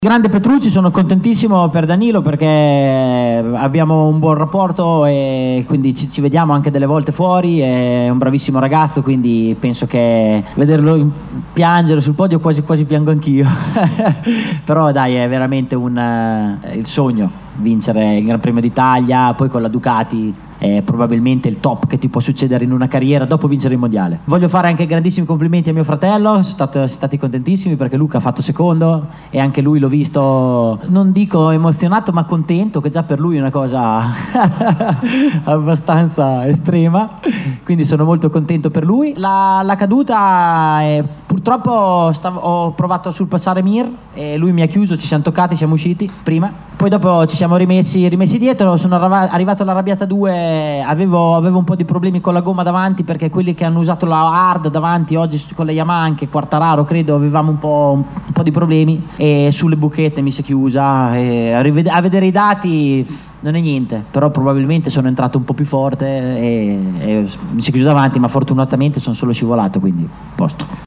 Grande Petrucci, sono contentissimo per Danilo perché abbiamo un buon rapporto e quindi ci vediamo anche delle volte fuori. È un bravissimo ragazzo, quindi penso che vederlo piangere sul podio quasi piango anch'io. Però dai, è veramente il sogno vincere il Gran Premio d'Italia, poi con la Ducati è probabilmente il top che ti può succedere in una carriera dopo vincere il mondiale. Voglio fare anche grandissimi complimenti a mio fratello, siamo stati contentissimi perché Luca ha fatto secondo e anche lui l'ho visto, non dico emozionato ma contento, che già per lui è una cosa abbastanza estrema, quindi sono molto contento per lui. La caduta purtroppo ho provato a surpassare Mir e lui mi ha chiuso, ci siamo toccati, siamo usciti prima, poi dopo ci siamo rimessi dietro, sono arrivato all'arrabbiata 2. Avevo un po' di problemi con la gomma davanti perché quelli che hanno usato la hard davanti oggi con le Yamaha, anche Quartararo credo, avevamo un po' di problemi e sulle buchette mi si è chiusa e a vedere i dati non è niente, però probabilmente sono entrato un po' più forte e mi si è chiuso davanti, ma fortunatamente sono solo scivolato, quindi posto.